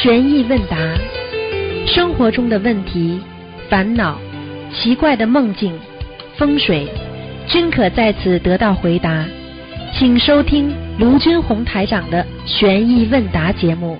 悬疑问答，生活中的问题、烦恼、奇怪的梦境、风水，均可在此得到回答。请收听卢军红台长的悬疑问答节目。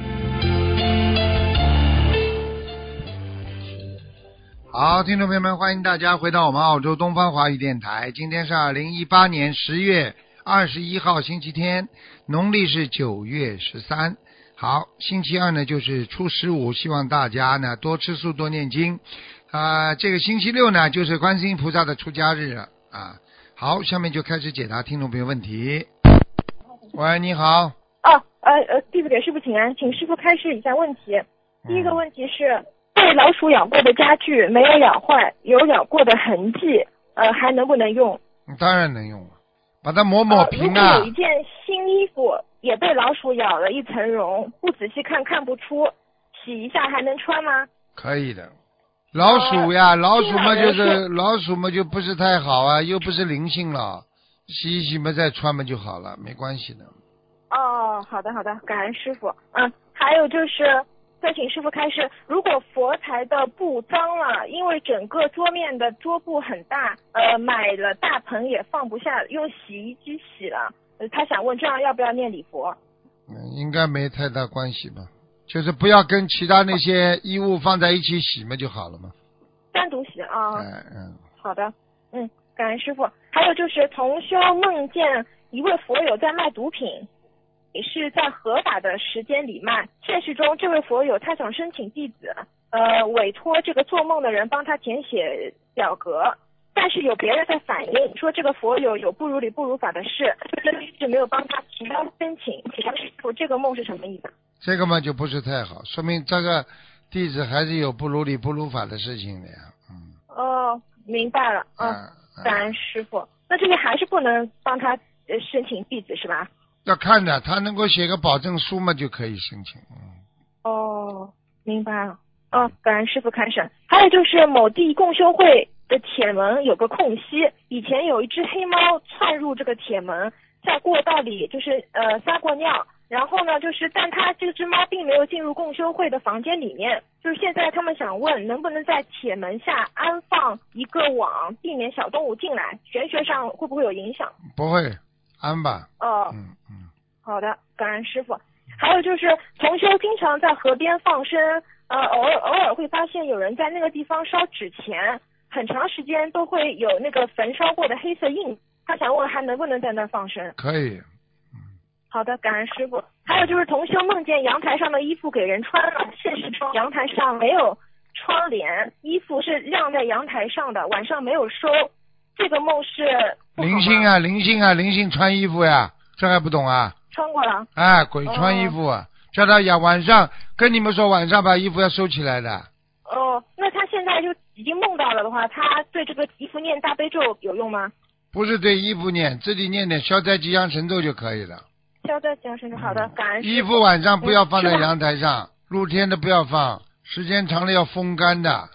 好，听众朋友们，欢迎大家回到我们澳洲东方华语电台。今天是2018年10月21号星期天，农历是9月13。好，星期二呢就是初15，希望大家呢多吃素多念经。这个星期六呢就是观世音菩萨的出家日了啊。好，下面就开始解答听众朋友问题。喂，你好。 弟子给师父请安，请师父开示以下问题。第一个问题是，被老鼠咬过的家具没有咬坏，有咬过的痕迹，还能不能用？ 当然能用了，把它磨磨平啊。 如果有一件新衣服也被老鼠咬了一层绒，不仔细看看不出，洗一下还能穿吗？ 可以的。老鼠呀，老鼠嘛就不是太好啊，又不是灵性了，洗一洗嘛再穿嘛就好了，没关系的。 好的，感恩师父。还有就是再请师父开示，如果佛台的布脏了，因为整个桌面的桌布很大，买了大盆也放不下，用洗衣机洗了，他想问这样要不要念礼佛？ 应该没太大关系吧，就是不要跟其他那些衣物放在一起洗嘛就好了嘛。 单独洗啊。好的，感恩师父。还有就是同修梦见一位佛友在卖毒品，也是在合法的时间里卖。现实中这位佛友他想申请弟子，委托这个做梦的人帮他填写表格，但是有别人在反映说这个佛友有不如理不如法的事，就是一直没有帮他提交申请。请问师父，这个梦是什么意思？ 这个嘛就不是太好，说明这个弟子还是有不如理不如法的事情的呀。 明白了。感恩师父。那这个还是不能帮他申请弟子是吧？ 要看的，他能够写个保证书嘛就可以申请。 明白了。感恩师父开示。还有就是某地共修会的铁门有个空隙，以前有一只黑猫窜入这个铁门，在过道里就是撒过尿，然后呢就是但它这只猫并没有进入共修会的房间里面，就是现在他们想问能不能在铁门下安放一个网，避免小动物进来，玄学上会不会有影响？ 不会，安吧。 好的，感恩师父。还有就是同修经常在河边放生，偶尔会发现有人在那个地方烧纸钱，很长时间都会有那个焚烧过的黑色印，他想问还能不能在那儿放生？ 可以。 好的，感恩师父。还有就是同修梦见阳台上的衣服给人穿了，现实中阳台上没有窗帘，衣服是晾在阳台上的，晚上没有收，这个梦是灵性穿衣服呀，这还不懂啊？ 穿过了。 鬼穿衣服啊，叫他晚上跟你们说晚上把衣服要收起来的。 那他现在就已经梦到了的话，他对这个衣服念大悲咒有用吗？ 不是对衣服念，自己念点消灾吉祥神咒就可以了。 消灾吉祥神咒，好的，感恩师父。 衣服晚上不要放在阳台上，露天的不要放，时间长了要风干的。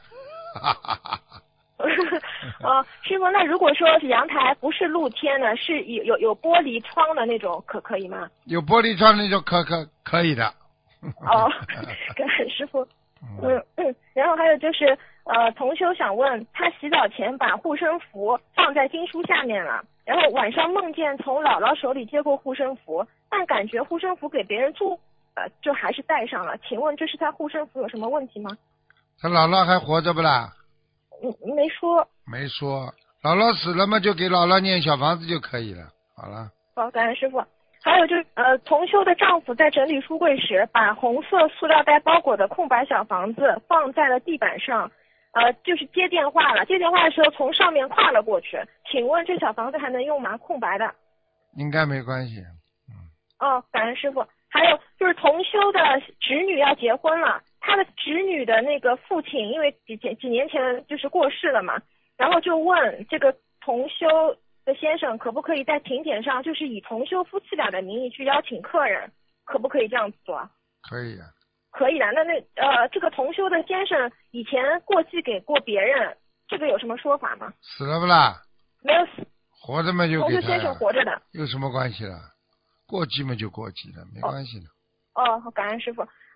师父，那如果说阳台不是露天的，是有玻璃窗的那种，可以吗？ 有玻璃窗的那种可以的。 感恩师父。然后还有就是同修想问，他洗澡前把护身符放在经书下面了，然后晚上梦见从姥姥手里接过护身符，但感觉护身符给别人做就还是戴上了，请问这是他护身符有什么问题吗？ 他姥姥还活着不啦？ 没说。 姥姥死了嘛，就给姥姥念小房子就可以了。好了。 好，感恩师父。还有就是同修的丈夫在整理书柜时，把红色塑料袋包裹的空白小房子放在了地板上，就是接电话了。接电话的时候从上面跨了过去，请问这小房子还能用吗？空白的。 应该没关系。 感恩师父。还有就是同修的侄女要结婚了，他的侄女的那个父亲因为几年前就是过世了嘛，然后就问这个同修的先生可不可以在请柬上就是以同修夫妻俩的名义去邀请客人，可不可以这样做？ 可以啊。 可以的。那这个同修的先生以前过继给过别人，这个有什么说法吗？ 死了不啦？ 没有死。 活着嘛就给他。 同修先生活着的。 有什么关系了？过继嘛就过继了，没关系的。 感恩师父。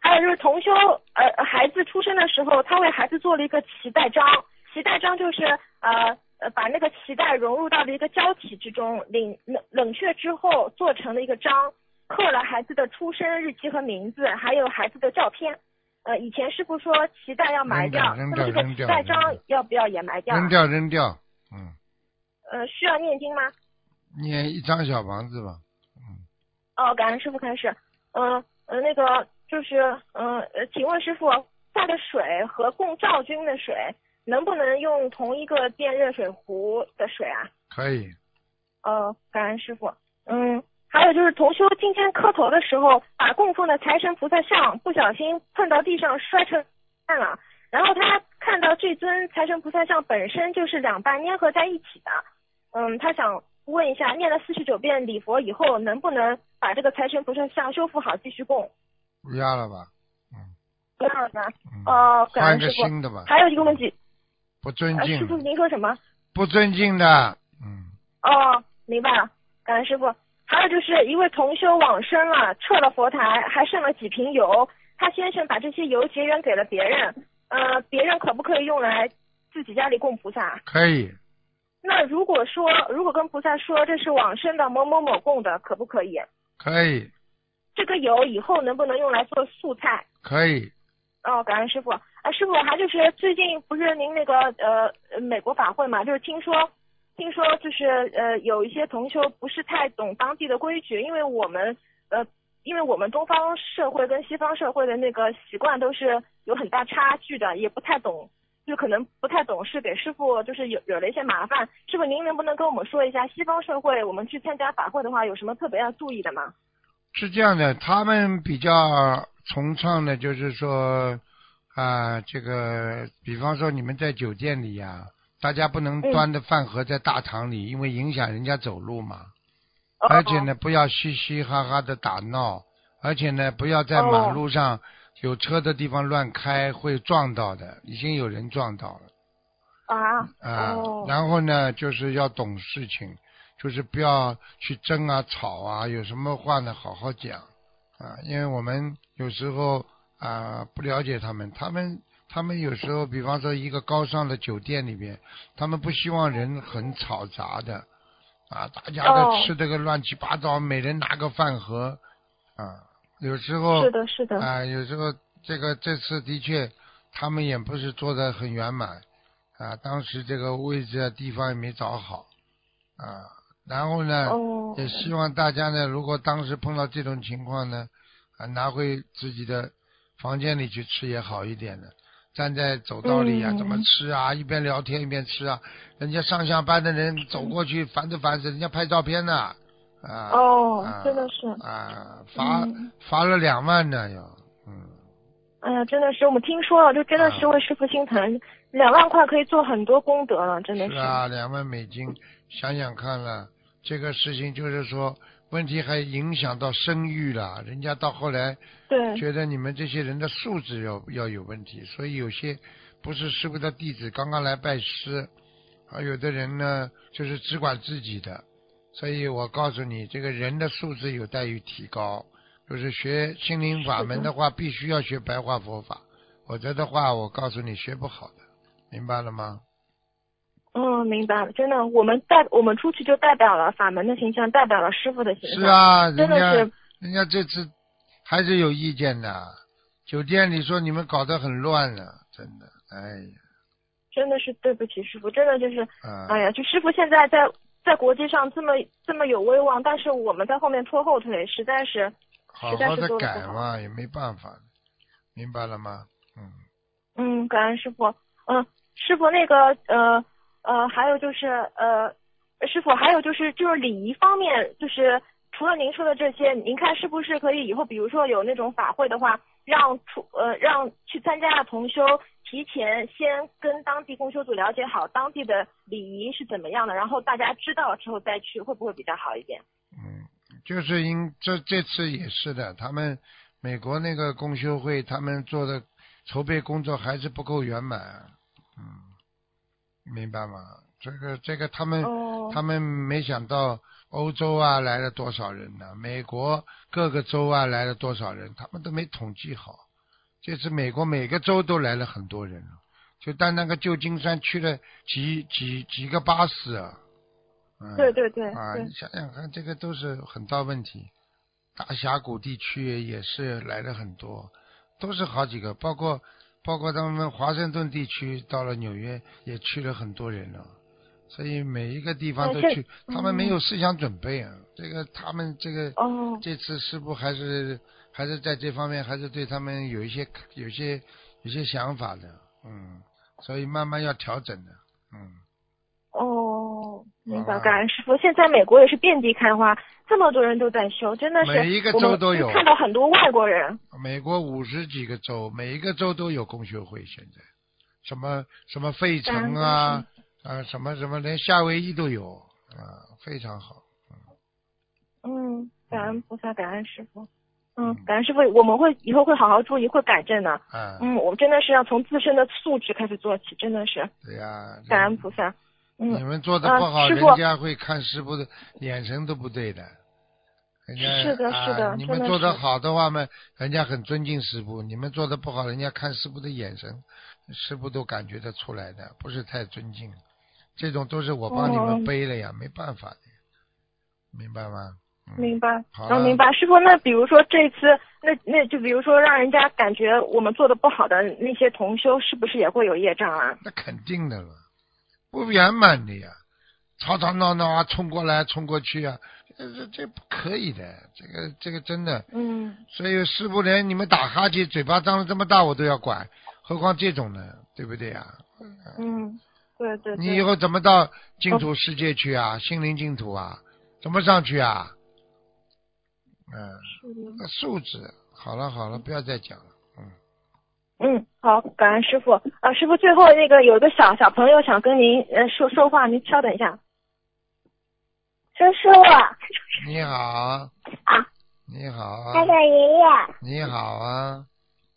还有就是同修孩子出生的时候，他为孩子做了一个脐带章，脐带章就是把那个脐带融入到了一个胶体之中，冷却之后做成了一个章，刻了孩子的出生日期和名字，还有孩子的照片。以前师傅说脐带要埋掉，那么这个脐带章要不要也埋掉？ 扔掉。 需要念经吗？ 念1张小房子吧。 感恩师傅开始。那个就是请问师傅，下的水和供赵军的水能不能用同一个电热水壶的水啊？ 可以。 感恩师傅。还有就是同修今天磕头的时候，把供奉的财神菩萨像不小心碰到地上摔成烂了，然后他看到这尊财神菩萨像本身就是两半粘合在一起的。他想问一下，念了49遍礼佛以后，能不能把这个财神菩萨像修复好继续供？ 不要了吧。 不要了吧。感换一个恩师傅。 新的吧。 还有一个问题。 不尊敬。 师傅您说什么？ 不尊敬的。 明白了，感恩师傅。还有就是一位同修往生了，撤了佛台，还剩了几瓶油，他先生把这些油结缘给了别人，别人可不可以用来自己家里供菩萨？ 可以。 那如果跟菩萨说这是往生的某某某供的，可不可以？ 可以。 这个油以后能不能用来做素菜？ 可以。 感恩师傅。师傅还就是最近不是您那个美国法会嘛，就是听说就是有一些同修不是太懂当地的规矩，因为我们东方社会跟西方社会的那个习惯都是有很大差距的，也不太懂，就可能不太懂事，给师傅就是惹了一些麻烦。师傅您能不能跟我们说一下，西方社会我们去参加法会的话有什么特别要注意的吗？ 是这样的，他们比较崇尚的就是说这个比方说你们在酒店里呀，大家不能端着饭盒在大堂里，因为影响人家走路嘛。而且呢，不要嘻嘻哈哈的打闹，而且呢，不要在马路上有车的地方乱开，会撞到的，已经有人撞到了。然后呢，就是要懂事情，就是不要去争啊、吵啊，有什么话呢，好好讲因为我们有时候不了解他们有时候，比方说一个高尚的酒店里面，他们不希望人很吵杂的大家都吃这个乱七八糟，每人拿个饭盒有时候是的有时候这次的确他们也不是做得很圆满当时这个位置地方也没找好然后呢也希望大家呢，如果当时碰到这种情况呢拿回自己的房间里去吃也好一点的，站在走道里怎么吃一边聊天一边吃人家上下班的人走过去烦着烦死，人家拍照片呢真的是罚了2万呢要哎呀，真的是我们听说了，就真的是为师父心疼，2万块可以做很多功德了，真的是 2万美金，想想看了，这个事情就是说问题还影响到声誉了，人家到后来觉得你们这些人的素质要有问题，所以有些不是师父的弟子刚刚来拜师有的人呢就是只管自己的，所以我告诉你，这个人的素质有待于提高，就是学心灵法门的话必须要学白话佛法，否则的话我告诉你学不好的，明白了吗？ 明白了，真的，我们出去就代表了法门的形象，代表了师父的形象。 是啊， 真的是人家这次还是有意见的，酒店里说你们搞得很乱了，真的，哎呀， 真的是对不起师父，真的就是，哎呀，就师父现在在国际上这么有威望，但是我们在后面拖后腿，实在是好好的改嘛，也没办法，明白了吗？ 感恩师父。师父那个还有就是师父还有就是礼仪方面，就是除了您说的这些，您看是不是可以以后比如说有那种法会的话，让去参加的同修提前先跟当地共修组了解好当地的礼仪是怎么样的，然后大家知道了之后再去，会不会比较好一点？ 就是这次也是的，他们美国那个共修会他们做的筹备工作还是不够圆满明白吗？这个他们没想到欧洲来了多少人呢，美国各个州来了多少人，他们都没统计好这次美国每个州都来了很多人了，就单那个旧金山去了几个巴士啊。 对， 你想想看，这个都是很大问题。大峡谷地区也是来了很多，都是好几个，包括他们华盛顿地区到了纽约也去了很多人了，所以每一个地方都去，他们没有思想准备啊。这个他们这次师父还是在这方面还是对他们有一些想法的，所以慢慢要调整的， 明白，感恩师傅。现在美国也是遍地开花，这么多人都在修，真的是每一个州都有， 看到很多外国人。 美国50几个州，每一个州都有共修会，现在什么费城啊，什么连夏威夷都有啊，非常好。 感恩菩萨，感恩师傅。感恩师傅，我们以后会好好注意，会改正的。我们真的是要从自身的素质开始做起，真的是。 对呀。 感恩菩萨。 你们做的不好，人家会看师傅的眼神都不对的。人家是的， 你们做的好的话嘛，人家很尊敬师傅；你们做的不好，人家看师傅的眼神，师傅都感觉得出来的，不是太尊敬。这种都是我帮你们背了呀，没办法的，明白吗？ 明白。 明白。师傅，那比如说这次，那就比如说让人家感觉我们做的不好的那些同修，是不是也会有业障啊？ 那肯定的了。不圆满的呀，吵吵闹闹啊，冲过来冲过去啊，这不可以的，这个真的。所以师父连你们打哈欠嘴巴张得这么大我都要管，何况这种呢，对不对呀？ 对。 你以后怎么到净土世界去啊？心灵净土啊？怎么上去啊？素质。好了，不要再讲了。 好，感恩师傅。师傅，最后那个有个小朋友想跟您说话，您稍等一下。 叔叔。 你好。你好啊。 他的爷爷。 你好啊。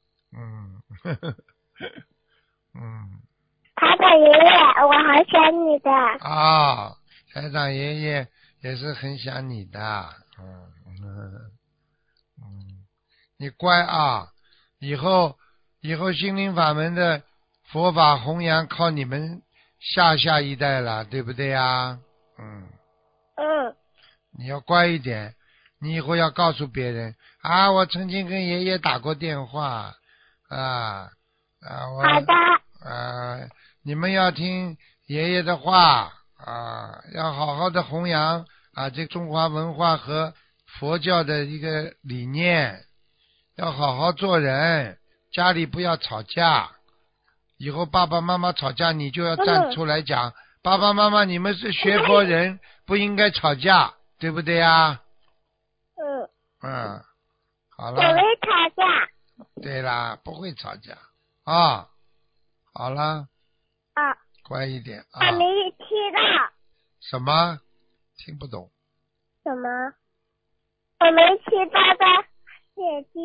他的爷爷，我好想你的。 台长爷爷也是很想你的。你乖啊，以后心灵法门的佛法弘扬靠你们下一代了，对不对呀？你要乖一点，你以后要告诉别人我曾经跟爷爷打过电话好的。 你们要听爷爷的话要好好的弘扬这中华文化和佛教的一个理念，要好好做人，家里不要吵架。以后爸爸妈妈吵架，你就要站出来讲，爸爸妈妈你们是学佛人，不应该吵架，对不对呀？好了。 我没吵架。 对啦，不会吵架好了。乖一点我没听到。 什么？听不懂。 什么？我没听到的眼睛。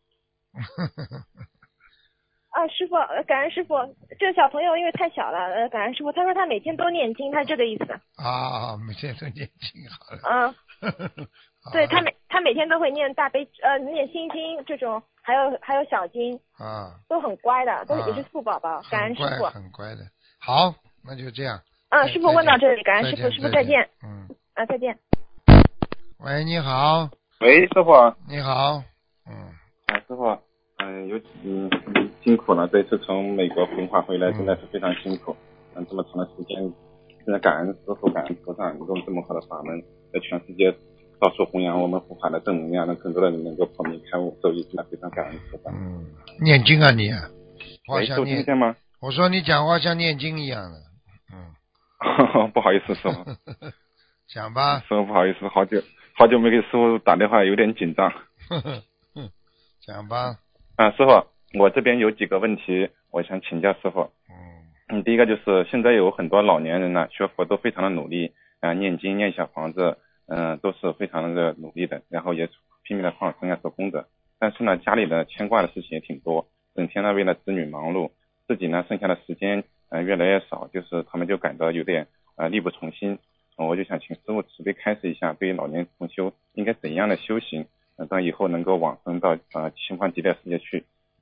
师傅，感恩师傅。这个小朋友因为太小了，感恩师傅。他说他每天都念经，他是这个意思。 每天都念经，好了。 对，他每天都会念大悲念心经这种，还有小经都很乖的，都也是素宝宝。感恩师傅。 很乖的。好，那就这样。 师傅问到这里，感恩师傅，师傅再见。再见。 喂，你好。 喂，师傅。 你好。 师傅，辛苦了，这次从美国弘法回来，真的是非常辛苦。这么长的时间，真的感恩师傅，感恩菩萨，能够这么好的法门，在全世界到处弘扬我们佛法的正能量，让更多的人能够破迷开悟，受益，真的非常感恩菩萨。 念经啊你。 喂，收听见吗？ 我说你讲话像念经一样的。 不好意思，师傅。 讲吧。 师傅不好意思，好久没给师傅打电话，有点紧张。 讲吧。 师傅，我这边有几个问题，我想请教师傅。第一个就是现在有很多老年人呢，学佛都非常的努力念经念小房子，都是非常的努力的，然后也拼命的放生做功德。但是呢，家里的牵挂的事情也挺多，整天呢为了子女忙碌，自己呢剩下的时间越来越少，就是他们就感到有点力不从心。我就想请师父慈悲开示一下，对于老年同修应该怎样的修行，让以后能够往生到西方极乐世界去。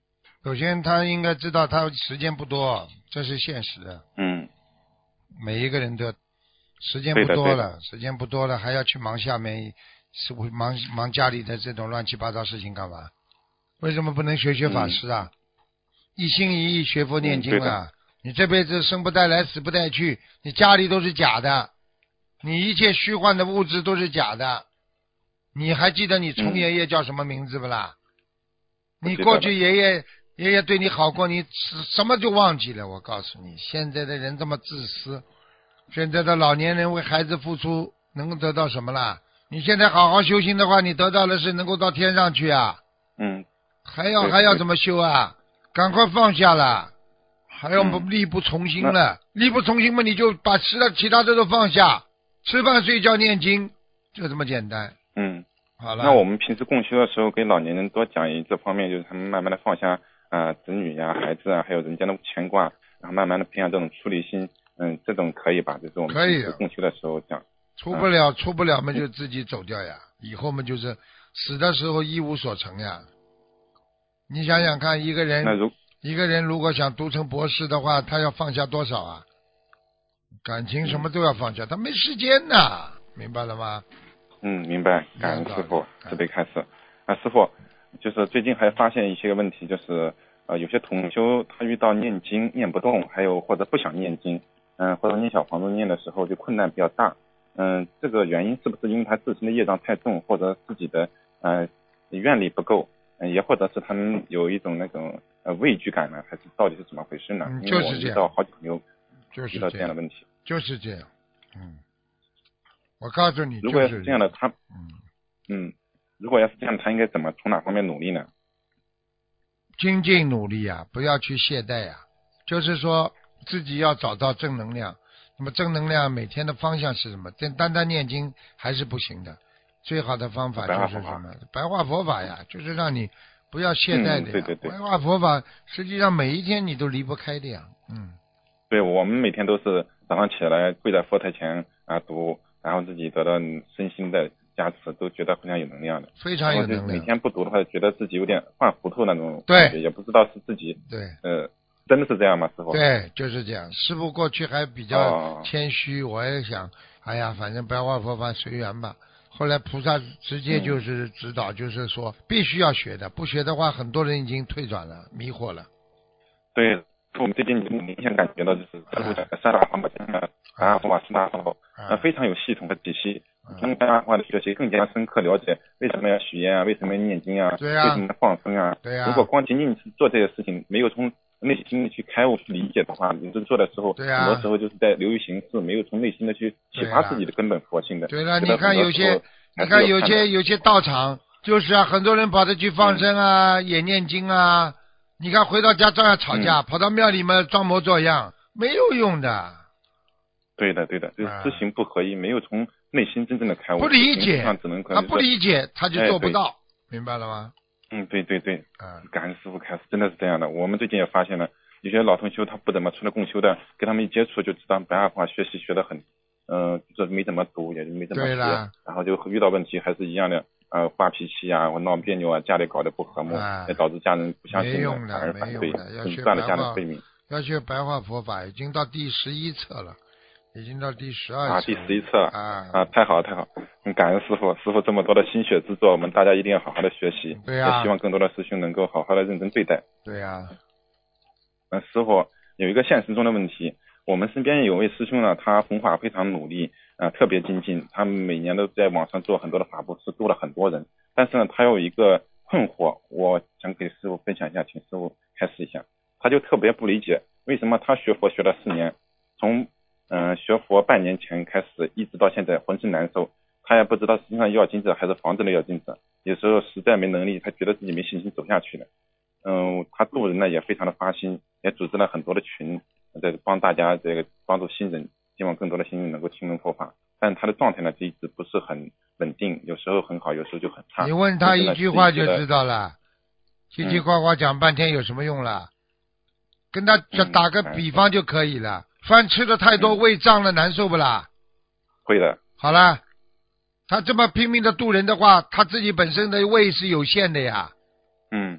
首先他应该知道他时间不多，这是现实的。每一个人都时间不多了，时间不多了，还要去忙下面，是忙家里的这种乱七八糟事情干嘛？为什么不能学法师啊？一心一意学佛念经啊！你这辈子生不带来，死不带去，你家里都是假的，你一切虚幻的物质都是假的。你还记得你冲爷爷叫什么名字不啦？你过去爷爷对你好过，你什么就忘记了？我告诉你，现在的人这么自私，现在的老年人为孩子付出，能够得到什么啦？你现在好好修行的话，你得到的是能够到天上去啊。还要怎么修啊？赶快放下了，还要力不从心了。力不从心嘛，你就把其他的都放下，吃饭睡觉念经，就这么简单。好了。 那我们平时共修的时候，给老年人多讲这方面，就是他们慢慢的放下子女呀、孩子啊，还有人家的牵挂，然后慢慢的培养这种出离心。这种可以吧？就是我们平时共修的时候讲。 出不了嘛，就自己走掉呀。以后嘛，就是死的时候一无所成呀。你想想看，一个人如果想读成博士的话，他要放下多少啊？感情什么都要放下，他没时间呐，明白了吗？ 明白。感恩师父慈悲开示。师父，就是最近还发现一些个问题，就是有些同修他遇到念经念不动，还有或者不想念经，或者念小房子念的时候就困难比较大。这个原因是不是因为他自身的业障太重，或者自己的愿力不够，也或者是他们有一种那种畏惧感呢？还是到底是怎么回事呢？ 就是这样。 因为我遇到好几朋友遇到这样的问题。 就是这样。我告诉你， 如果要是这样的他，如果要是这样，他应该从哪方面努力呢？ 精进努力啊，不要去懈怠啊。就是说自己要找到正能量。那么正能量每天的方向是什么？单单念经还是不行的。最好的方法就是什么？白话佛法呀，就是让你不要懈怠的呀。 对。 白话佛法实际上每一天你都离不开的呀。 对，我们每天都是早上起来跪在佛台前读，然后自己得到身心的加持，都觉得非常有能量的。 非常有能量。 每天不读的话，觉得自己有点犯糊涂那种感觉，也不知道是自己。 对。 真的是这样吗，师傅？ 对，就是这样。师傅过去还比较谦虚，我也想，哎呀，反正白话佛法随缘吧。后来菩萨直接就是指导，就是说必须要学的，不学的话，很多人已经退转了，迷惑了。 对，我们最近明显感觉到，就是在路上三大法宝讲的白话佛法四大法宝，非常有系统和体系。从白话佛法的学习更加深刻了解为什么要许愿啊，为什么要念经啊，为什么要放生啊。如果光仅仅做这些事情，没有从内心的去开悟去理解的话，你这做的时候，很多时候就是在流于形式，没有从内心的去启发自己的根本佛性的。 对了，你看有些道场就是很多人跑着去放生啊，也念经啊，你看回到家照样吵架，跑到庙里面装模作样，没有用的。 对的，就是知行不合一，没有从内心真正的开悟。 不理解， 他不理解他就做不到，明白了吗？ 对，感恩师父开始真的是这样的。我们最近也发现了，有些老同修他不怎么出来共修的，跟他们一接触就知道白话佛法学习学得很，就是没怎么读，也没怎么学，然后就遇到问题还是一样的，发脾气啊，或闹别扭啊，家里搞得不和睦，也导致家人不相信的，反而反对，断了家人慧命。 要学白话佛法，已经到第11册了。已经到第12册第11册了太好了，感恩师父这么多的心血之作，我们大家一定要好好的学习。 对呀， 也希望更多的师兄能够好好的认真对待。 对呀。 师父有一个现实中的问题，我们身边有位师兄呢，他弘法非常努力特别精进，他每年都在网上做很多的法布施，度了很多人。但是呢，他有一个困惑，我想给师父分享一下，请师父开示一下。他就特别不理解，为什么他学佛学了4年，从学佛半年前开始一直到现在浑身难受，他也不知道身上要金子还是房子的要金子，有时候实在没能力，他觉得自己没信心走下去了。他度人呢也非常的发心，也组织了很多的群，在帮大家这个帮助新人，希望更多的新人能够听闻佛法。但他的状态呢一直不是很稳定，有时候很好，有时候就很差。 你问他一句话就知道了，叽叽呱呱讲半天有什么用了？跟他打个比方就可以了。饭吃的太多，胃胀了，难受不啦？ 会的。 好了，他这么拼命的度人的话，他自己本身的胃是有限的呀。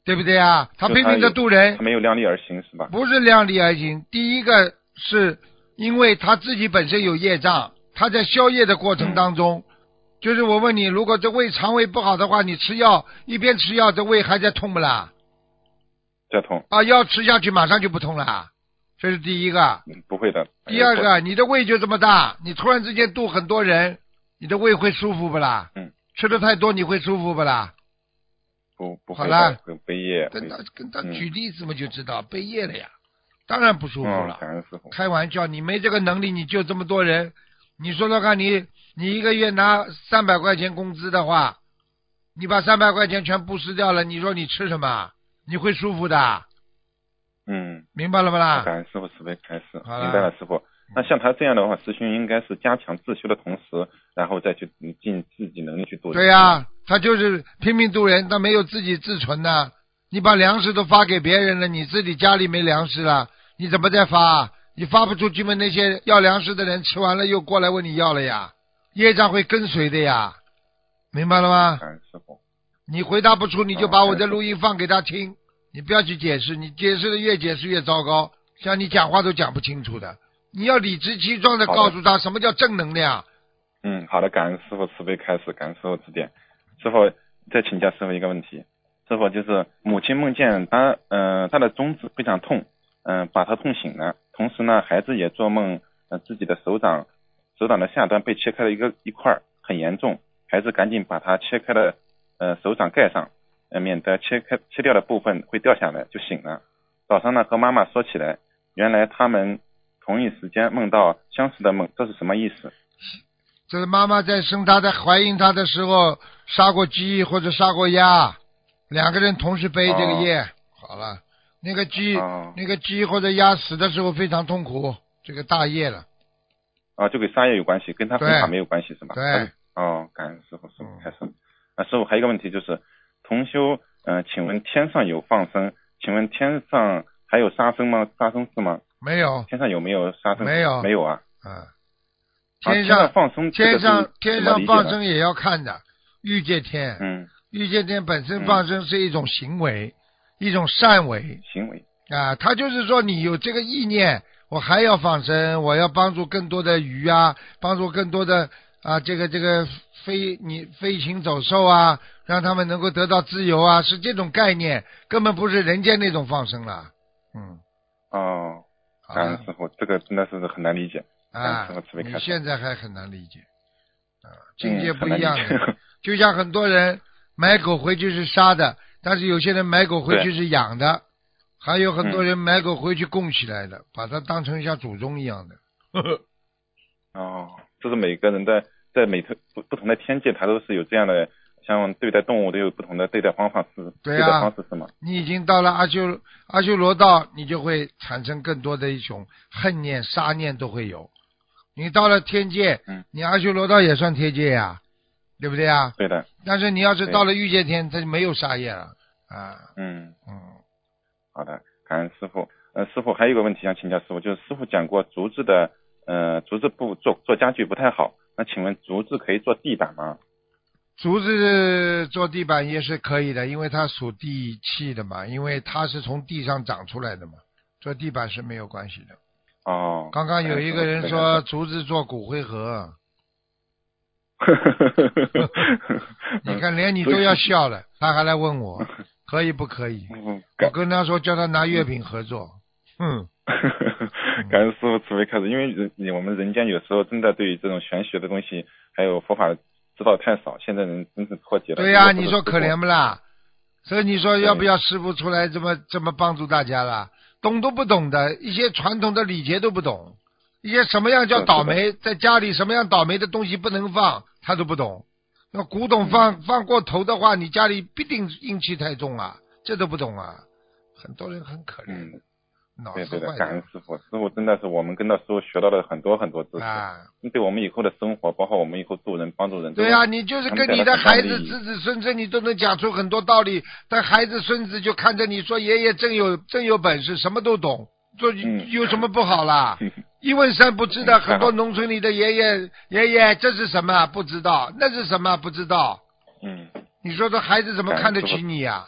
对不对啊？他拼命的渡人， 他没有量力而行是吧？ 不是量力而行，第一个是因为他自己本身有业障，他在消业的过程当中，就是我问你，如果这胃肠胃不好的话，你吃药一边吃药，这胃还在痛不啦？ 在痛啊，药吃下去马上就不痛了，这是第一个。 不会的。 第二个，你的胃就这么大，你突然之间渡很多人，你的胃会舒服不啦？吃的太多你会舒服不啦？ 不好了， 会背业。 跟他举例子嘛就知道，背业了呀，当然不舒服了。开玩笑，你没这个能力，你就这么多人，你说说看，你一个月拿300块钱工资的话，你把300块钱全布施掉了，你说你吃什么？你会舒服的。明白了不啦？ 感恩师父慈悲开示，明白了师父。那像他这样的话，师兄应该是加强自修的同时，然后再去尽自己能力去度人。 对呀，他就是拼命度人，他没有自己自存的。你把粮食都发给别人了，你自己家里没粮食了，你怎么再发？你发不出去嘛？那些要粮食的人吃完了又过来问你要了呀，业障会跟随的呀，明白了吗？ 师父， 你回答不出，你就把我的录音放给他听，你不要去解释，你解释的越解释越糟糕，像你讲话都讲不清楚的。你要理直气壮的告诉他什么叫正能量。 好的，感恩师父慈悲开示，感恩师父指点。师父再请教师父一个问题，师父就是母亲梦见她的中指非常痛，把她痛醒了，同时呢孩子也做梦自己的手掌的下端被切开了一块很严重，孩子赶紧把他切开的手掌盖上，免得切掉的部分会掉下来，就醒了。早上呢和妈妈说起来，原来他们同一时间梦到相似的梦，这是什么意思？ 这是妈妈在生他的怀孕他的时候杀过鸡或者杀过鸭，两个人同时背这个业。好了，那个鸡或者鸭死的时候非常痛苦，这个大业了。 就跟杀业有关系，跟他生法没有关系是吧？ 对。 感恩师父开始。师父还有一个问题就是同修请问天上有放生，请问天上还有杀生吗？杀生是吗？ 没有。 天上有没有杀生？ 没有。 没有啊。 天上放生， 天上放生也要看的。欲界天，欲界天本身放生是一种行为，一种善为行为啊。他就是说你有这个意念，我还要放生，我要帮助更多的鱼啊，帮助更多的这个飞禽走兽啊，让他们能够得到自由啊，是这种概念，根本不是人间那种放生了。 感恩师父，这个真的是很难理解。 你现在还很难理解境界不一样的。就像很多人买狗回去是杀的，但是有些人买狗回去是养的，还有很多人买狗回去供起来的，把它当成像祖宗一样的。 这是每个人在不同的天界，他都是有这样的，像对待动物都有不同的对待方法对待方式是吗？ 你已经到了阿修罗道，你就会产生更多的一种恨念杀念都会有。你到了天界，你阿修罗道也算天界呀，对不对呀？ 对的。 但是你要是到了欲界天，它就没有杀业了好的，感恩师父。师父还有一个问题想请教师父，就是师父讲过竹子不做家具不太好，那请问竹子可以做地板吗？ 竹子做地板也是可以的，因为它属地气的嘛，因为它是从地上长出来的嘛，做地板是没有关系的。刚刚有一个人说竹子做骨灰盒，你看连你都要笑了，他还来问我可以不可以？我跟他说叫他拿月饼合作。 感恩师父慈悲开示，因为我们人间有时候真的对于这种玄学的东西还有佛法知道太少，现在人真是脱节了。 对呀，你说可怜不啦？所以你说要不要师父出来这么帮助大家啦？懂都不懂的，一些传统的礼节都不懂，一些什么样叫倒霉，在家里什么样倒霉的东西不能放，他都不懂。那古董放过头的话，你家里必定阴气太重啊，这都不懂啊，很多人很可怜。 对的，感恩师父，师父真的是我们跟到师父学到了很多很多知识，对我们以后的生活，包括我们以后助人帮助人。 对啊，你就是跟你的孩子子子孙孙，你都能讲出很多道理，但孩子孙子就看着你说爷爷真有本事，什么都懂，做有什么不好啦？一问三不知的，很多农村里的爷爷这是什么不知道，那是什么不知道。你说这孩子怎么看得起你呀？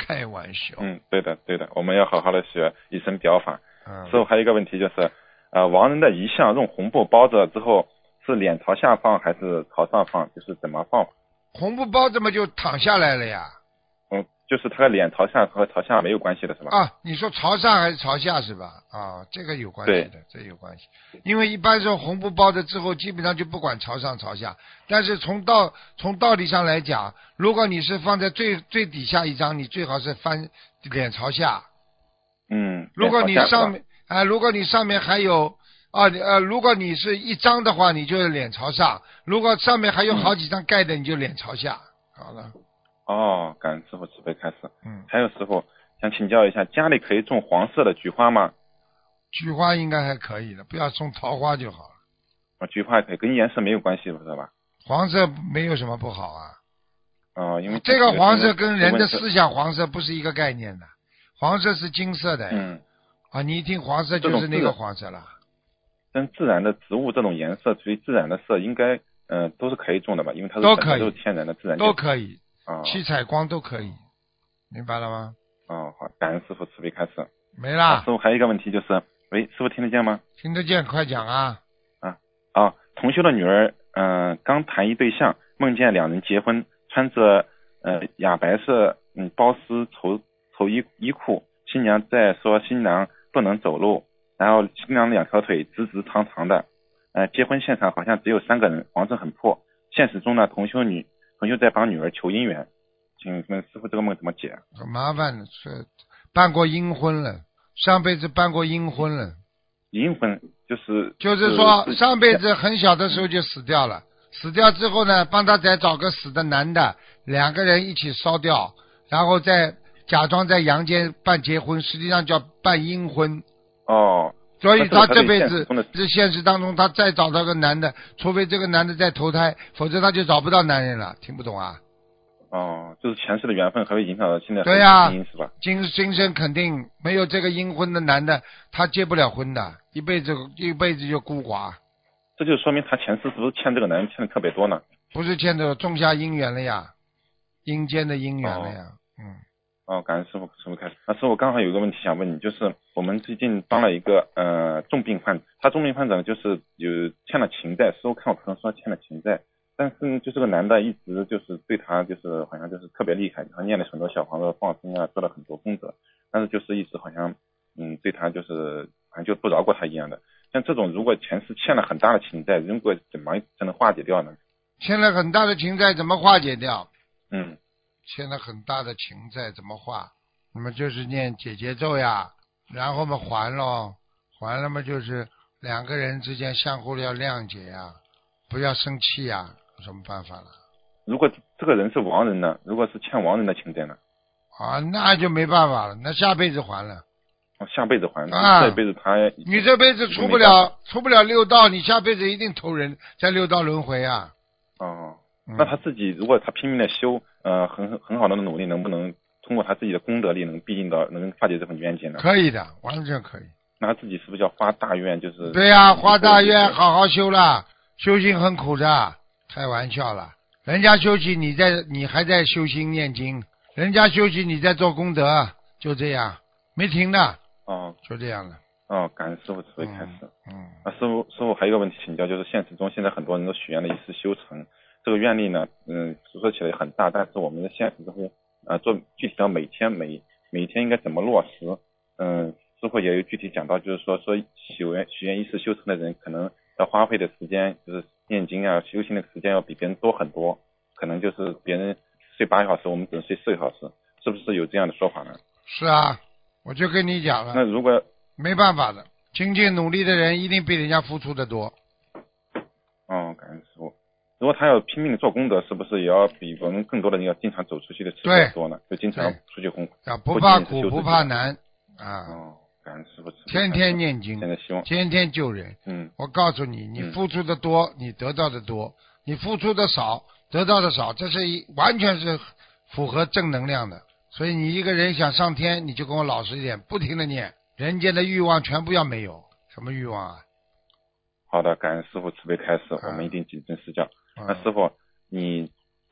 开玩笑。 对的，我们要好好的学一身表法。 师傅还有一个问题就是，亡人的遗像用红布包着之后，是脸朝下放还是朝上放？就是怎么放？ 红布包着嘛，就躺下来了呀。 就是他的脸朝下和朝下没有关系的是吧？ 你说朝上还是朝下是吧？这个有关系的，这有关系。因为一般说红布包着之后，基本上就不管朝上朝下。但是从道理上来讲，如果你是放在最底下一张，你最好是翻脸朝下。如果你上面如果你上面还有如果你是一张的话，你就脸朝上；如果上面还有好几张盖的，你就脸朝下。好了。 感恩师傅慈悲开示。还有师傅想请教一下，家里可以种黄色的菊花吗？ 菊花应该还可以的，不要种桃花就好了。 菊花可以，跟颜色没有关系，是吧？黄色没有什么不好啊。 因为这个黄色跟人的思想黄色不是一个概念的，黄色是金色的。你一听黄色就是那个黄色了。 跟自然的植物这种颜色，属于自然的色，应该都是可以种的吧？因为它是都是天然的自然都可以。七彩光都可以，明白了吗？ 好，感恩师傅慈悲开示。 没啦。 师傅还有一个问题就是，喂，师傅听得见吗？ 听得见，快讲啊。 同修的女儿刚谈一对象，梦见两人结婚，穿着雅白色包丝绸衣裤，新娘在说新郎不能走路，然后新郎两条腿直直长长的。结婚现场好像只有3个人，黄色很破。现实中呢，同修在帮女儿求姻缘，请问师傅这个梦怎么解？ 很麻烦的，是办过阴婚了，上辈子办过阴婚了。 阴婚就是说上辈子很小的时候就死掉了，死掉之后呢，帮他再找个死的男的，2个人一起烧掉，然后再假装在阳间办结婚，实际上叫办阴婚。所以他这辈子这现实当中他再找到个男的，除非这个男的再投胎，否则他就找不到男人了。听不懂啊？ 就是前世的缘分还会影响到现在对呀， 是吧？ 今生肯定没有这个阴婚的男的，他结不了婚的，一辈子就孤寡。 这就说明他前世是不是欠这个男人欠的特别多呢？ 不是欠的，种下姻缘了呀，阴间的姻缘了呀。 感恩师傅开始。师傅刚好有一个问题想问你，就是我们最近帮了一个重病患者，他重病患者呢就是有欠了情债，师傅看我可能说欠了情债，但是就这个男的一直就是对他就是好像就是特别厉害，他念了很多小房子放生啊，做了很多功德，但是就是一直好像对他就是好像就不饶过他一样的。像这种如果前世欠了很大的情债，如果怎么才能化解掉呢？ 欠了很大的情债怎么化解掉？欠了很大的情债怎么化？那么就是念解结咒呀，然后嘛还了嘛就是2个人之间相互要谅解呀，不要生气呀，有什么办法了？ 如果这个人是亡人呢？如果是欠亡人的情债呢？ 那就没办法了，那下辈子还了。 下辈子还这辈子他你这辈子出不了6道，你下辈子一定投人在6道轮回啊。 那他自己如果他拼命的修很好的努力，能不能通过他自己的功德力能化解这份冤结呢？ 可以的，完全可以。 那他自己是不是要发大愿？就是对呀，发大愿，好好修了。修行很苦的，开玩笑了。人家修行，你还在修心念经；人家修行，你在做功德，就这样，没停的。就这样了。 感恩师父慈悲开示。师父还有一个问题请教，就是现实中现在很多人都许愿了一世修成。这个愿力呢，说起来很大，但是我们的现实中做具体到每天应该怎么落实？师傅也有具体讲到，就是说许愿一世修成的人，可能要花费的时间，就是念经啊、修行的时间要比别人多很多，可能就是别人睡8小时，我们只能睡4个小时，是不是有这样的说法呢？ 是啊，我就跟你讲了。 那如果没办法的，精进努力的人一定比人家付出的多。 感恩师傅。如果他要拼命的做功德，是不是也要比我们更多的人要经常走出去的次数多呢？就经常出去不怕苦不怕难感恩师父。 天天念经，天天救人。我告诉你，你付出的多，你得到的多；你付出的少，得到的少，这是完全是符合正能量的。所以你一个人想上天，你就跟我老实一点，不停的念，人间的欲望全部要没有。什么欲望啊？好的，感恩师父慈悲开示，我们一定谨遵施教。那师父，你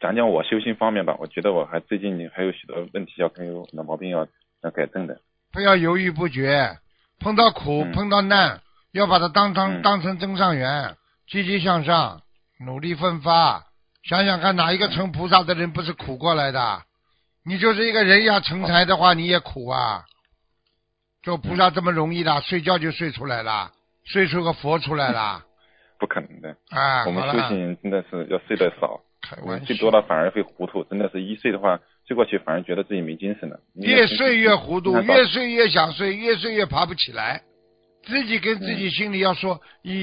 讲讲我修心方面吧。我觉得我最近还有许多问题有很多毛病要改正的。 不要犹豫不决，碰到苦、碰到难，要把它当成增上缘，积极向上，努力奋发。想想看，哪一个成菩萨的人不是苦过来的？你就是一个人要成才的话，你也苦啊。做菩萨这么容易的，睡觉就睡出来了，睡出个佛出来了。 不可能的啊！ 我们修行人真的是要睡得少，睡多了反而会糊涂。真的是一睡的话，睡过去反而觉得自己没精神了。 越睡越糊涂，越睡越想睡，越睡越爬不起来。自己跟自己心里要说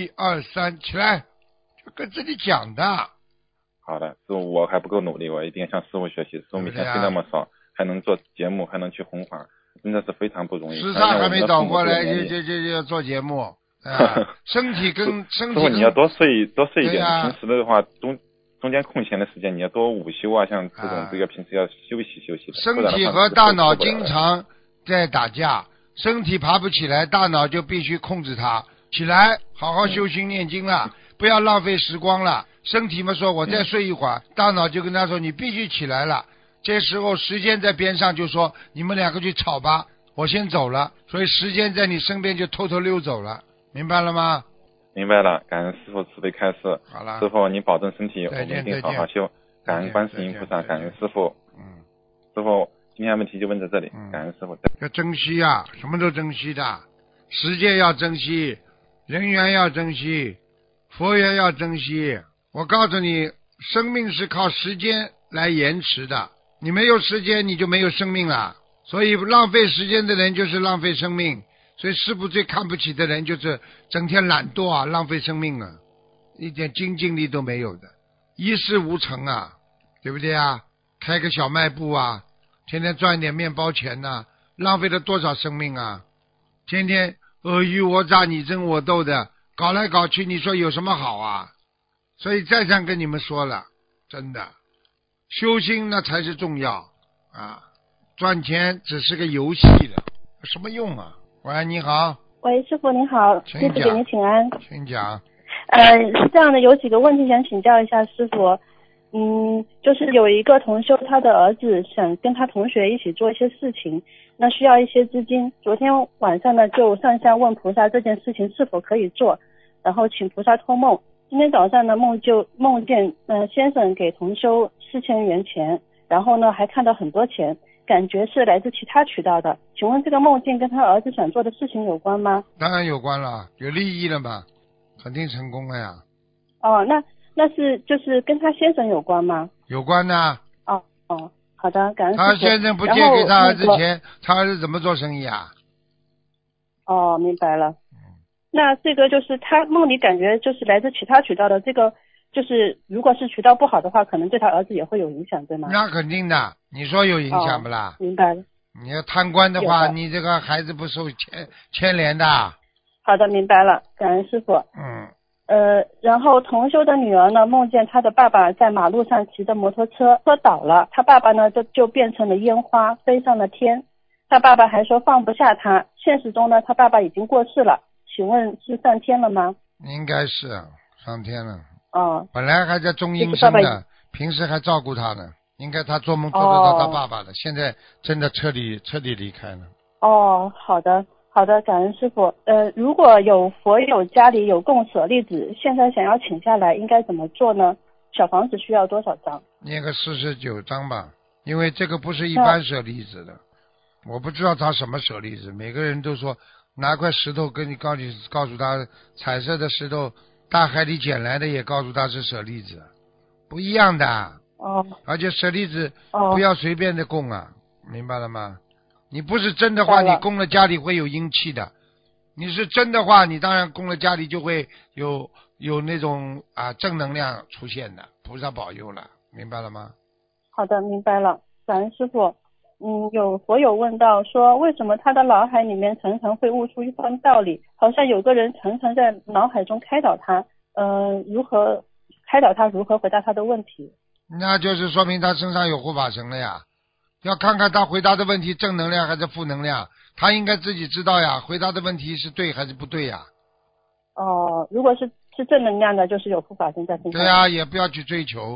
1、2、3起来，就跟自己讲的。 好的，师傅，我还不够努力，我一定向师傅学习。师傅每天睡那么少，还能做节目，还能去弘法，真的是非常不容易。 时差还没倒过来，就做节目。身体跟师傅，你要多睡一点。平时的话，中间空闲的时间，你要多午休啊，像这个平时要休息休息。 身体和大脑经常在打架，身体爬不起来，大脑就必须控制它起来，好好修心念经了，不要浪费时光了。身体嘛说我再睡一会儿，大脑就跟他说你必须起来了。这时候时间在边上就说你们两个去吵吧，我先走了。所以时间在你身边就偷偷溜走了，明白了吗？ 明白了，感恩师父慈悲开示。 好了， 师父您保重身体，我们一定好好修。感恩观世音菩萨，感恩师父。师父，今天问题就问到这里，感恩师父。 要珍惜啊，什么都珍惜的，时间要珍惜，人缘要珍惜，佛缘要珍惜。我告诉你，生命是靠时间来延迟的，你没有时间你就没有生命了。所以浪费时间的人就是浪费生命。所以师父最看不起的人就是整天懒惰啊，浪费生命啊，一点精进力都没有的，一事无成啊，对不对啊？开个小卖部啊，天天赚一点面包钱啊，浪费了多少生命啊？天天尔虞我诈，你争我斗的，搞来搞去，你说有什么好啊？所以再三跟你们说了，真的，修心那才是重要啊，赚钱只是个游戏了，有什么用啊？喂，你好。 喂，师傅您好，弟子给您请安。 请讲。 是这样的，有几个问题想请教一下师傅。就是有一个同修，他的儿子想跟他同学一起做一些事情，那需要一些资金。昨天晚上呢，就上香问菩萨这件事情是否可以做，然后请菩萨托梦。今天早上呢，梦见先生给同修4000元钱，然后呢还看到很多钱。感觉是来自其他渠道的，请问这个梦境跟他儿子想做的事情有关吗？ 当然有关了，有利益了嘛，肯定成功了呀。 哦，那是就是跟他先生有关吗？ 有关的。 哦，好的，感恩师父。 他先生不借给他儿子钱，他儿子怎么做生意啊？ 哦，明白了。那这个就是他梦里感觉就是来自其他渠道的，这个就是如果是渠道不好的话，可能对他儿子也会有影响，对吗？ 那肯定的，你说有影响不啦？ 明白了。 你要贪官的话，你这个孩子不受牵连的。 好的，明白了，感恩师傅。然后同修的女儿呢，梦见她的爸爸在马路上骑着摩托车倒了，她爸爸呢就变成了烟花飞上了天，她爸爸还说放不下他。现实中呢，她爸爸已经过世了，请问是上天了吗？ 应该是上天了。 本来还在中阴身的，平时还照顾他呢，应该他做梦做得到他爸爸的，现在真的彻底离开了。 好的，感恩师傅。如果有佛友家里有供舍利子，现在想要请下来，应该怎么做呢？小房子需要多少张？ 念个49张吧，因为这个不是一般舍利子的，我不知道他什么舍利子，每个人都说拿块石头跟你告诉他彩色的石头，大海里捡来的也告诉他是舍利子，不一样的。而且舍利子不要随便的供啊，明白了吗？你不是真的话，你供了家里会有阴气的。你是真的话，你当然供了家里就会有那种正能量出现的，菩萨保佑了，明白了吗？ 好的，明白了，感恩师傅。有佛友问到说，为什么他的脑海里面常常会悟出一番道理，好像有个人常常在脑海中开导他，如何开导他，如何回答他的问题？ 那就是说明他身上有护法神了呀。要看看他回答的问题正能量还是负能量，他应该自己知道呀，回答的问题是对还是不对呀。 如果是正能量的，就是有护法神在身上。 对呀，也不要去追求，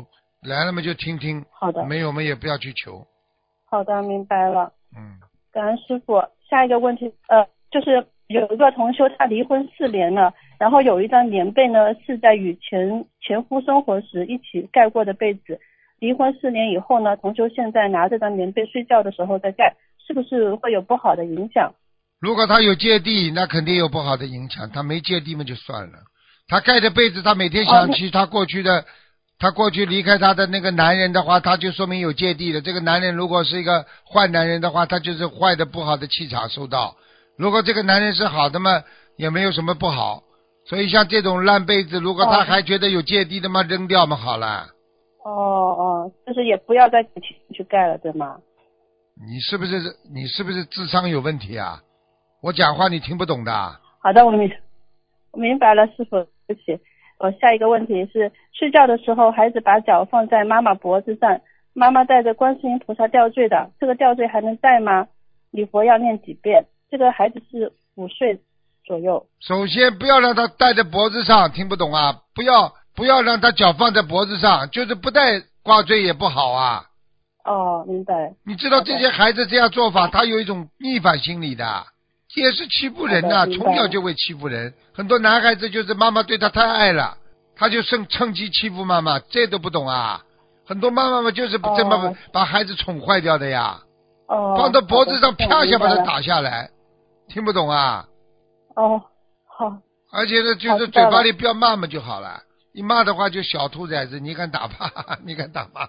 来了嘛就听听。 好的。 没有嘛也不要去求。 好的，明白了。 嗯。 感恩师傅。下一个问题，就是有一个同修他离婚4年了，然后有一张棉被呢是在与前夫生活时一起盖过的被子。离婚4年以后呢，同修现在拿这张棉被睡觉的时候再盖，是不是会有不好的影响？ 如果他有芥蒂，那肯定有不好的影响。他没芥蒂嘛就算了。他盖着被子，他每天想起他过去离开他的那个男人的话，他就说明有芥蒂了。这个男人如果是一个坏男人的话，他就是坏的不好的气场受到。如果这个男人是好的嘛，也没有什么不好。所以像这种烂被子，如果他还觉得有芥蒂的嘛，扔掉嘛好了。 就是也不要再去盖了，对吗？ 你是不是智商有问题啊？我讲话你听不懂的。 好的，我明白了，师傅，对不起。下一个问题是，睡觉的时候孩子把脚放在妈妈脖子上，妈妈带着观世音菩萨吊坠的，这个吊坠还能戴吗？礼佛要念几遍？这个孩子是5岁左右。 首先不要让他戴在脖子上，听不懂啊？不要让他脚放在脖子上，就是不戴挂坠也不好啊。 明白。 你知道这些孩子这样做法，他有一种逆反心理的，也是欺负人的，从小就会欺负人。很多男孩子就是妈妈对他太爱了，他就趁机欺负妈妈，这都不懂啊。很多妈妈们就是这么把孩子宠坏掉的呀。放到脖子上啪一下把他打下来，听不懂啊？ 好。 而且呢，就是嘴巴里不要骂嘛就好了。一骂的话就小兔崽子，你敢打骂？你敢打骂？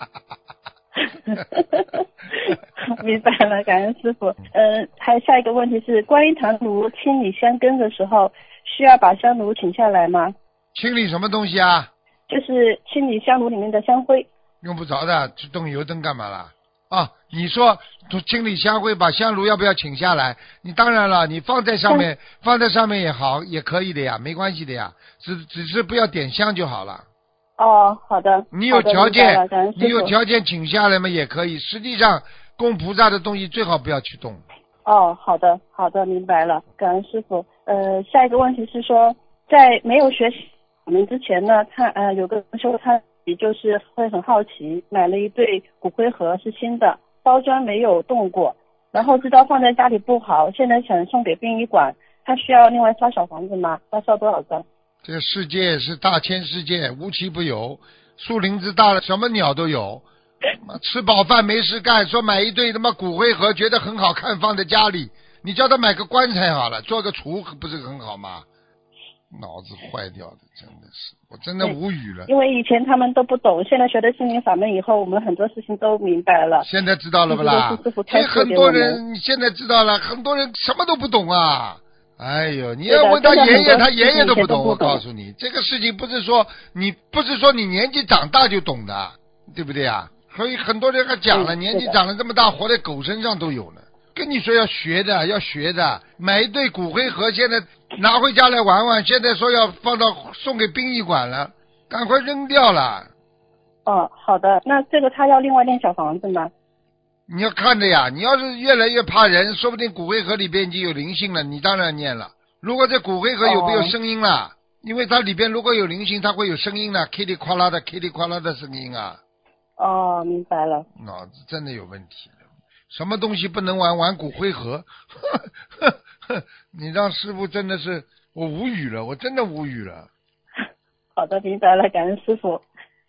明白了，感恩师傅。还有下一个问题是，观音堂炉清理香根的时候，需要把香炉请下来吗？ 清理什么东西啊？ 就是清理香炉里面的香灰。 用不着的，去动油灯干嘛啦？你说清理香灰，把香炉要不要请下来？你当然了，你放在上面也好，也可以的呀，没关系的呀，只是不要点香就好了。 好的。 你有条件请下来嘛也可以。实际上供菩萨的东西最好不要去动。 好的，明白了，感恩师傅。下一个问题是说，在没有学习我们之前呢，他有个时候他也就是会很好奇，买了一对骨灰盒是新的，包装没有动过，然后知道放在家里不好，现在想送给殡仪馆，他需要另外烧小房子吗？要烧多少张？ 这个世界是大千世界，无奇不有，树林子大了什么鸟都有。吃饱饭没事干，说买一对他妈骨灰盒觉得很好看放在家里，你叫他买个棺材好了，做个厨不是很好吗？脑子坏掉的，真的是，我真的无语了。 因为以前他们都不懂，现在学了心灵法门以后，我们很多事情都明白了。 现在知道了不啦？所以很多人现在知道了，很多人什么都不懂啊。哎呦，你要问他爷爷，他爷爷都不懂。我告诉你，这个事情不是说你年纪长大就懂的，对不对啊？所以很多人还讲了，年纪长了这么大，活在狗身上都有呢。跟你说要学的，买一对骨灰盒，现在拿回家来玩玩，现在说要送给殡仪馆了，赶快扔掉了。 好的，那这个他要另外建小房子吗？ 你要看着呀，你要是越来越怕人，说不定骨灰盒里边已经有灵性了，你当然念了。如果这骨灰盒有没有声音了？因为它里边如果有灵性，它会有声音的，噼里啪啦的声音啊。 明白了。 脑子真的有问题了，什么东西不能玩骨灰盒？你让师父真的是我无语了，我真的无语了。 好的，明白了，感恩师父。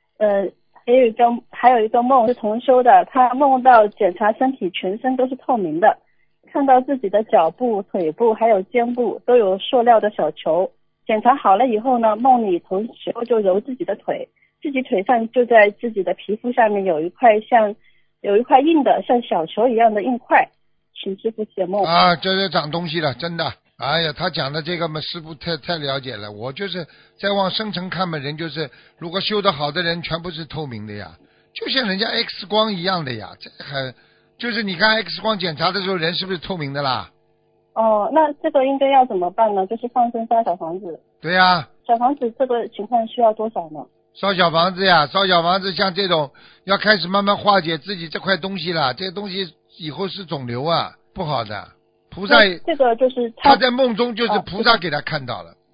还有一个梦是同修的，他梦到检查身体全身都是透明的，看到自己的脚部、腿部还有肩部都有塑料的小球。检查好了以后呢，梦里同修就揉自己的腿，自己腿上就在自己的皮肤下面有一块硬的像小球一样的硬块，请师父解梦。 这是长东西了，真的。哎呀，他讲的这个嘛，师父太了解了。我就是再往深层看嘛，人就是如果修得好的人全部是透明的呀，就像人家 X 光一样的呀。这还就是你看 X 光检查的时候，人是不是透明的啦？ 那这个应该要怎么办呢？就是放生烧小房子。 对呀。 小房子这个情况需要多少呢？ 烧小房子呀，烧小房子像这种要开始慢慢化解自己这块东西了，这个东西以后是肿瘤啊，不好的。菩萨这个就是他在梦中就是菩萨给他看到了，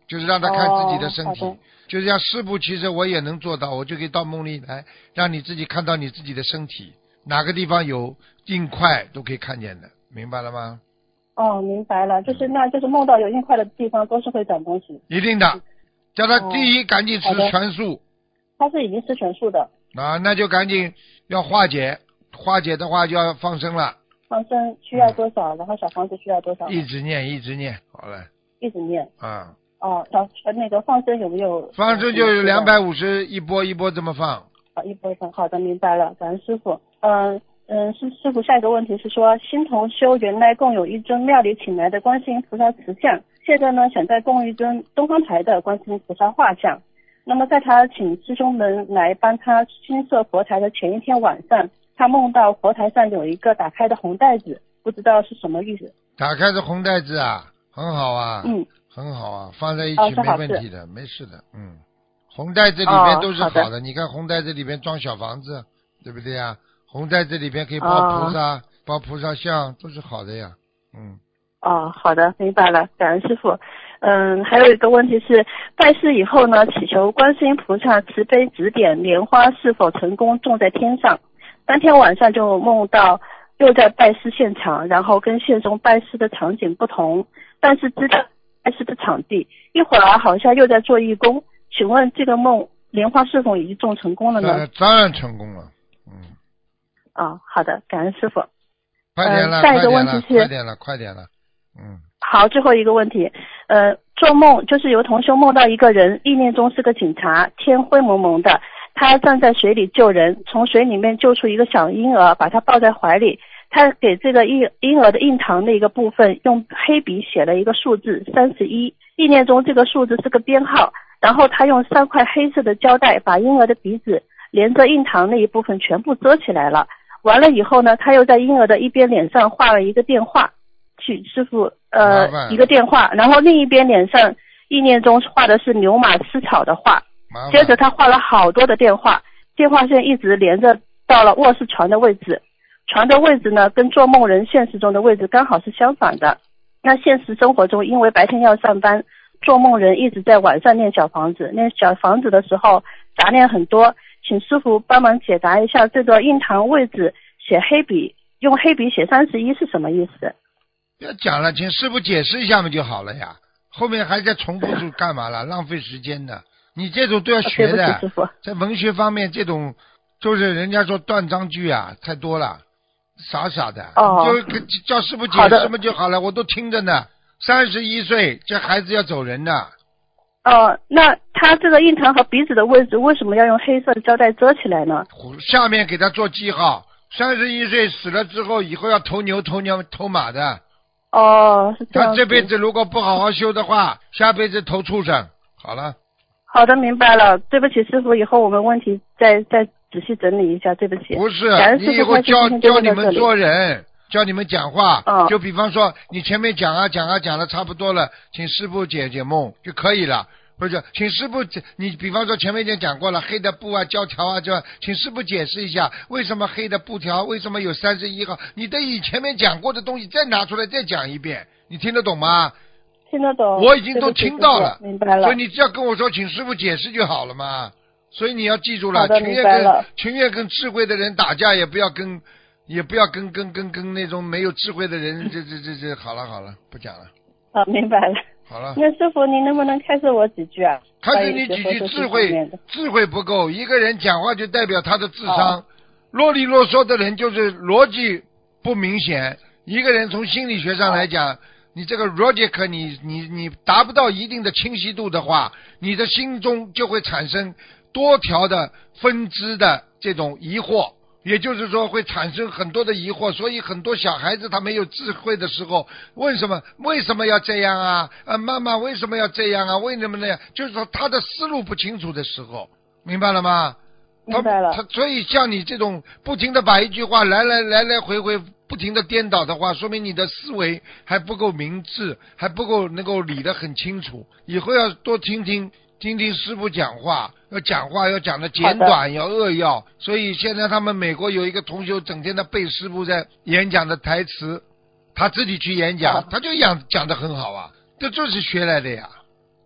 就是让他看自己的身体，就是像师父，其实我也能做到，我就可以到梦里来，让你自己看到你自己的身体，哪个地方有硬块都可以看见的，明白了吗？ 哦，明白了，就是梦到有硬块的地方都是会长东西。 一定的，叫他第一赶紧吃全素。 他是已经吃全素的。 那就赶紧要化解，化解的话就要放生了。 放生需要多少？然后小房子需要多少？ 一直念，好了。 一直念。 啊。 哦，那个放生有没有？ 放生就是250一波一波这么放。 一波一波，好的，明白了，感恩师傅。师傅，下一个问题是说，新同修原来共有一尊庙里请来的观世音菩萨瓷像，现在呢想再供一尊东方台的观世音菩萨画像。那么在他请师兄们来帮他新设佛台的前一天晚上，他梦到佛台上有一个打开的红袋子，不知道是什么意思。 打开的红袋子啊，很好啊，很好啊，放在一起没问题的，没事的，红袋子里边都是好的，你看红袋子里边装小房子，对不对呀？红袋子里边可以包菩萨，包菩萨像，都是好的呀， 好的，明白了，感恩师傅。还有一个问题是，拜师以后呢，祈求观世音菩萨慈悲指点莲花是否成功种在天上。当天晚上就梦到又在拜师现场，然后跟现中拜师的场景不同，但是知道拜师的场地，一会儿好像又在做义工。请问这个梦莲花是否已经种成功了呢？ 当然成功了。 好的，感恩师傅。 快点了， 下一个问题是快点了。 好，最后一个问题，做梦就是有同修梦到一个人，意念中是个警察，天灰蒙蒙的，他站在水里救人，从水里面救出一个小婴儿，把他抱在怀里，他给这个婴儿的印堂的一个部分用黑笔写了一个数字31，意念中这个数字是个编号，然后他用3块黑色的胶带把婴儿的鼻子连着印堂那一部分全部遮起来了。完了以后呢，他又在婴儿的一边脸上画了一个电话，去师傅一个电话，然后另一边脸上意念中画的是牛马吃草的画，接着他画了好多的电话线一直连着到了卧室床的位置，床的位置呢跟做梦人现实中的位置刚好是相反的。那现实生活中因为白天要上班，做梦人一直在晚上念小房子，念小房子的时候杂念很多，请师傅帮忙解答一下这个印堂位置用黑笔写31是什么意思？ 要讲了，请师傅解释一下嘛就好了呀，后面还在重复住干嘛了？浪费时间的。你这种都要学的。 对不起师傅。 在文学方面，这种就是人家说断章句啊，太多了，傻的。就叫师傅解释嘛就好了，我都听着呢。31岁，这孩子要走人的。 那他这个印堂和鼻子的位置为什么要用黑色的胶带遮起来呢？ 下面给他做记号，31岁死了之后，以后要头牛头马的。 是这样。 他这辈子如果不好好修的话，下辈子投畜生。好了。 好的，明白了。对不起师傅，以后我们问题再仔细整理一下，对不起。 不是，你以后教你们做人，教你们讲话，就比方说你前面讲了差不多了，请师傅解梦就可以了。不是，请师傅，你比方说前面已经讲过了，黑的布啊、胶条啊，就请师傅解释一下，为什么黑的布条，为什么有31号？你的以前面讲过的东西再拿出来再讲一遍，你听得懂吗？ 听得懂。 我已经都听到了， 明白了。 所以你只要跟我说，请师傅解释就好了嘛。所以你要记住了，情愿跟智慧的人打架，也不要跟那种没有智慧的人，这好了，不讲了。 明白了。 好了， 那师傅您能不能开示我几句啊？ 开示你几句，智慧不够。一个人讲话就代表他的智商，啰里啰嗦的人就是逻辑不明显。一个人从心理学上来讲，你这个 logic 你达不到一定的清晰度的话，你的心中就会产生多条的分支的这种疑惑。也就是说会产生很多的疑惑，所以很多小孩子他没有智慧的时候，为什么要这样啊？妈妈为什么要这样啊？为什么那样？就是说他的思路不清楚的时候，明白了吗？ 明白了。 所以像你这种不停的把一句话来回不停的颠倒的话，说明你的思维还不够明智，还不够能够理得很清楚。以后要多听师傅讲话，要讲的简短，要扼要。所以现在他们美国有一个同学整天的背师傅在演讲的台词，他自己去演讲，他就讲得很好啊，这就是学来的呀。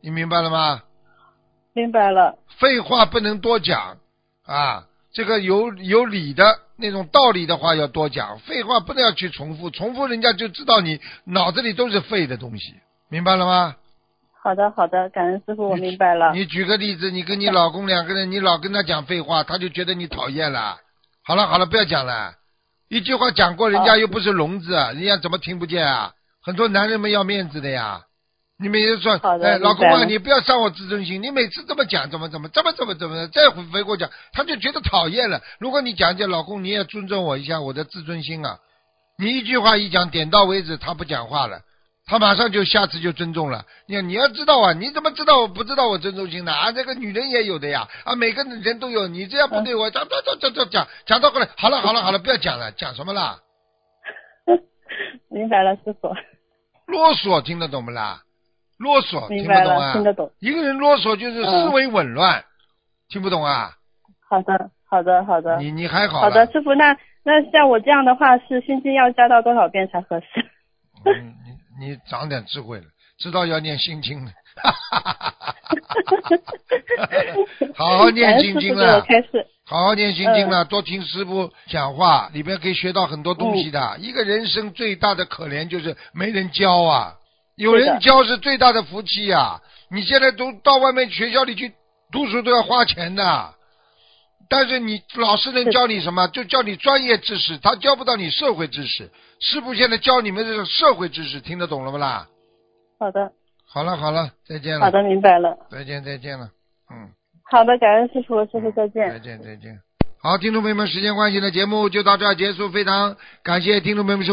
你明白了吗？ 明白了。 废话不能多讲啊，这个有理的那种道理的话要多讲，废话不能要去重复，重复人家就知道你脑子里都是废的东西，明白了吗？ 好的，感恩师傅，我明白了。 你举个例子，你跟你老公两个人，你老跟他讲废话，他就觉得你讨厌了。好了，不要讲了，一句话讲过，人家又不是聋子，人家怎么听不见啊？很多男人们要面子的呀。你每次说，老公啊，你不要伤我自尊心，你每次这么讲，怎么，再回过讲，他就觉得讨厌了。如果你讲老公，你也尊重我一下我的自尊心啊，你一句话一讲，点到为止，他不讲话了，他马上就下次就尊重了。你要知道啊，你怎么知道我不知道我尊重心的啊？这个女人也有的呀，啊，每个人都有，你这样不对我讲到后来，好了，不要讲了，讲什么啦？ 明白了，师傅。 啰嗦听得懂不啦？啰嗦听不懂啊？ 听得懂。 一个人啰嗦就是思维紊乱，听不懂啊？ 好的。 你还好。 好的，师傅，那像我这样的话，是心经要加到多少遍才合适？ 你长点智慧了，知道要念心经了。好好念心经了，好好念心经了，多听师傅讲话，里边可以学到很多东西的。一个人生最大的可怜就是没人教啊，有人教是最大的福气啊。你现在都到外面学校里去读书都要花钱的，但是你老师能教你什么？就教你专业知识，他教不到你社会知识。师父现在教你们这个社会知识，听得懂了不啦？ 好的。 好了，再见了。 好的，明白了。 再见了。 好的，感恩师傅，师傅再见。 再见。好，听众朋友们，时间关系呢，节目就到这儿结束，非常感谢听众朋友们收听。